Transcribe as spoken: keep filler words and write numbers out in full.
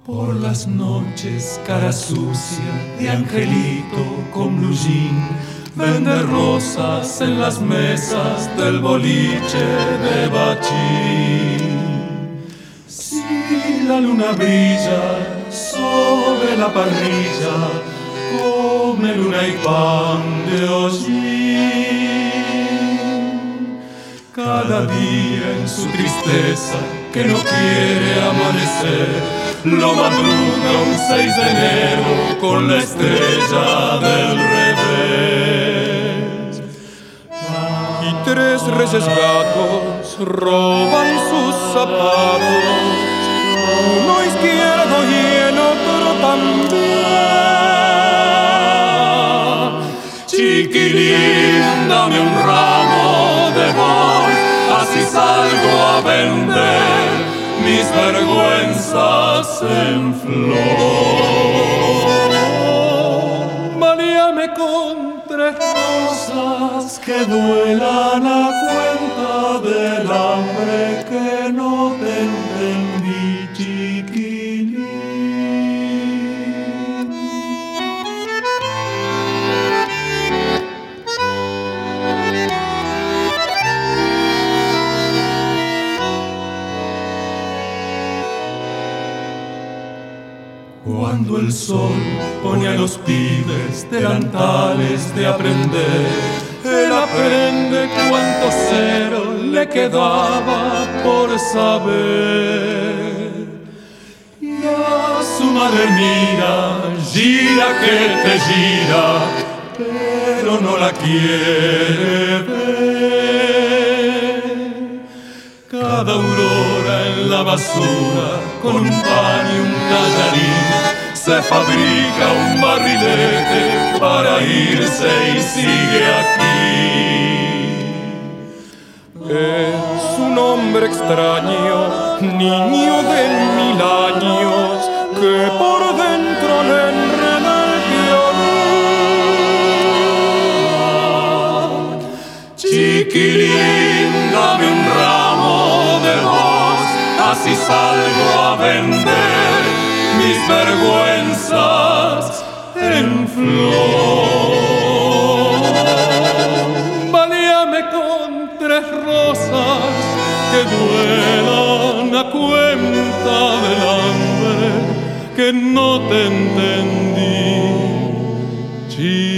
Por las noches, cara sucia de angelito con blue jean, vende rosas en las mesas del boliche de Bachín. Si la luna brilla sobre la parrilla, come luna y pan de hollín. Cada día en su tristeza que no quiere amanecer, lo madruga un seis de enero con la estrella del revés. Y tres reyes gatos roban sus zapatos, uno izquierdo y el otro también. Chiquilín, dame un ramo de voz, así salgo a vender mis vergüenzas en flor. Valíame con tres Cosas que duelan a cuenta del hambre que no te entendí, chiquilín. Cuando el sol pone a los pibes delantales de aprender, él aprende cuánto cero le quedaba por saber. Y a su madre mira, gira que te gira, pero no la quiere ver. Cada aurora en la basura, con un pan y un tallarín, se fabrica un barrilete para irse y sigue aquí. Es un hombre extraño, niño de mil años, que por dentro le enreda el violín. Chiquilín, dame un ramo de voz, así salgo a vender mis vergüenzas en flor. Valíame con tres rosas que duelan a cuenta del hambre que no te entendí.